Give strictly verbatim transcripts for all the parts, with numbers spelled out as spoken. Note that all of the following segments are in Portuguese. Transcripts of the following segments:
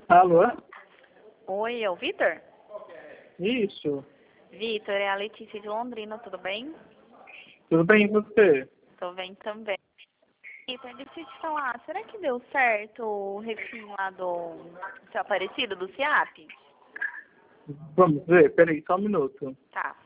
Alô? Oi, é o Vitor? Isso. Vitor, é a Letícia de Londrina, tudo bem? Tudo bem e você? Tô bem também. Vitor, deixa eu te falar, será que deu certo o refim lá do seu Aparecido, do CIAP? Vamos ver? Peraí, só um minuto. Tá.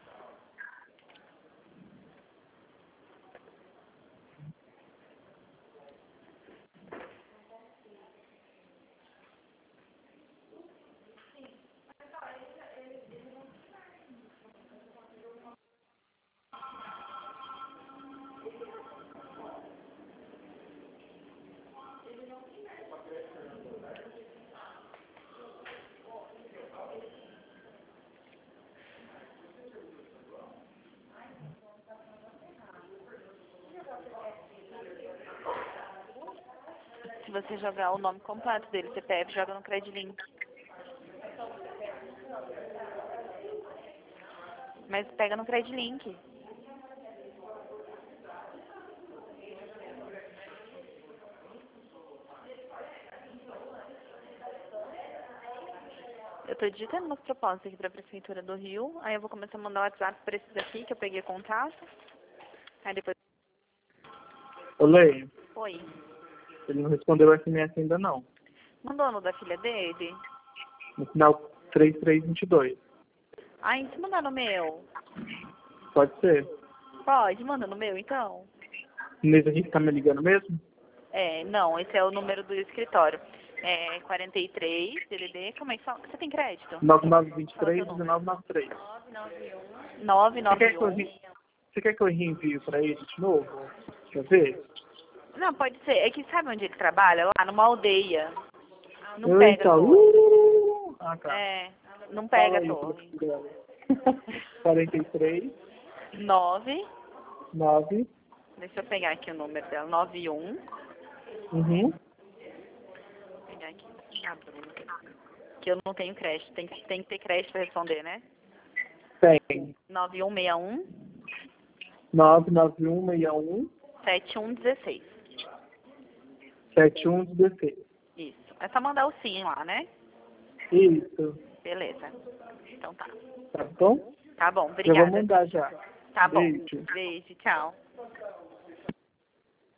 Se você jogar o nome completo dele, C P F, joga no Credilink. Mas pega no Credilink. Eu tô digitando umas propostas aqui pra Prefeitura do Rio, aí eu vou começar a mandar o WhatsApp pra esses aqui, que eu peguei contato. Aí depois... Olê, Oi. ele não respondeu o S M S ainda não. Mandou no da filha dele? No final três três dois dois. Ai, se mandar no meu? Pode ser. Pode, manda no meu, então. Nesse aqui que tá me ligando mesmo? É, não, esse é o número do escritório. É quarenta e três, D D D, como é que fala? Você tem crédito? nove nove dois Fala três seu um número. nove nove três. nove Você quer nove que eu, um. re... Você quer que eu reenvie pra ele de novo? Deixa eu ver. Não, pode ser. É que sabe onde ele trabalha? Lá numa aldeia. Não pega a Eita, torre. uh! Ah, tá. É, não Fala pega a aí, torre. dela. quarenta e três, nove, nove. deixa eu pegar aqui o número dela. nove um. Uhum. Vou pegar aqui. Ah, Bruna. Que eu não tenho crédito. Tem, que- tem que ter crédito pra responder, né? Tem. nove um seis um, nove nove um seis um sete um um seis. sete um um seis. Isso. É só mandar o sim lá, né? Isso. Beleza. Então tá. Tá bom? Tá bom, Eu vou obrigada. mandar já. Tá bom. Beijo. Beijo, tchau.